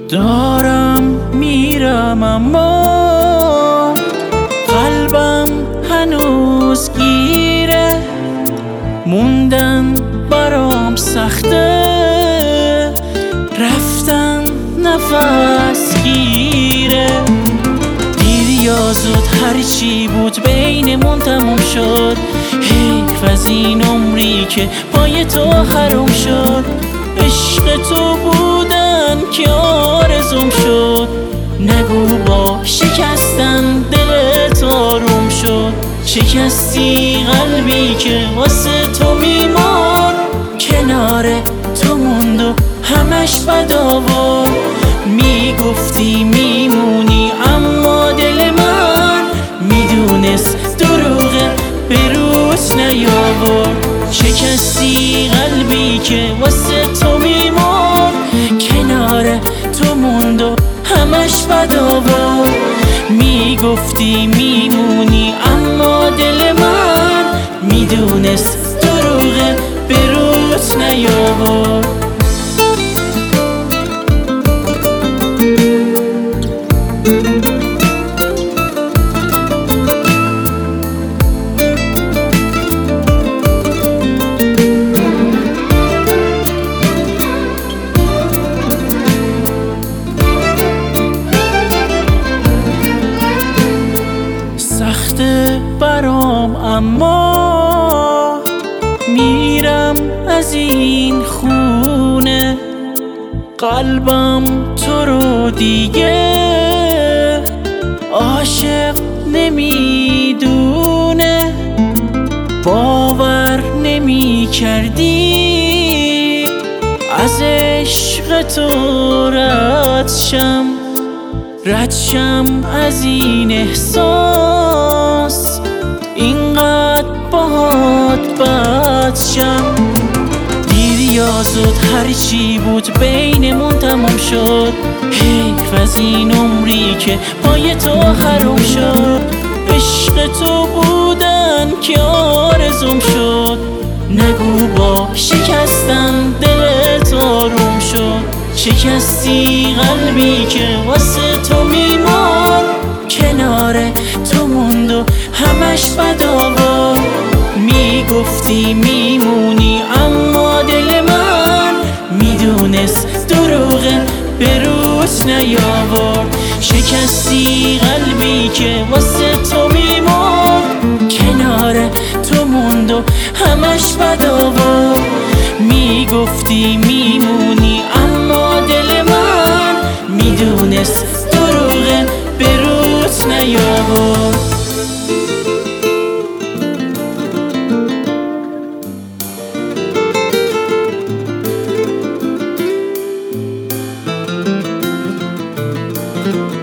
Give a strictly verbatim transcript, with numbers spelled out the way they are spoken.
دارم میرم اما قلبم هنوز گیره، موندن برام سخته، رفتن نفس گیره. دیر یا زود هرچی بود بینمون تموم شد، حیف از این عمری که پای تو حرام شد. عشق تو بودن که آرزوم شد، نگو با شکستن دلت آروم شد. شکستی قلبی که واسه تو میمون، کنار تو موند و همش بداوا. میگفتی میمونی اما دل من میدونست دروغه، به روت نیاورد. شکستی قلبی که واسه تو میمون، کنار تو موند و همش بداوا. میگفتی میمونی اما دل من میدونست دروغه، به روت نیاورد. سخته برام اما میرم از این خونه، قلبم تو رو دیگه عاشق نمیدونه. باور نمی کردی از عشق تو رد شم، رد شم از این احساس، اینقدر باهات بد شم. دیر یا زود هرچی بود بینمون تموم شد، حیف از این عمری که پای تو حرام شد. عشق تو بودن که آرزوم شد، نگو با شکستن دلت آروم شد. شکستی قلبی که واسه تو میمون، کنار تو موند و همش بداوا. میگفتی میمونی اما دل من میدونست دروغه، به روت نیاورد. شکستی قلبی که واسه تو میمون، کنار تو موند و همش بداوا. میگفتی میمونی اما دل من میدونست دروغه، به روت نیاورد. thank you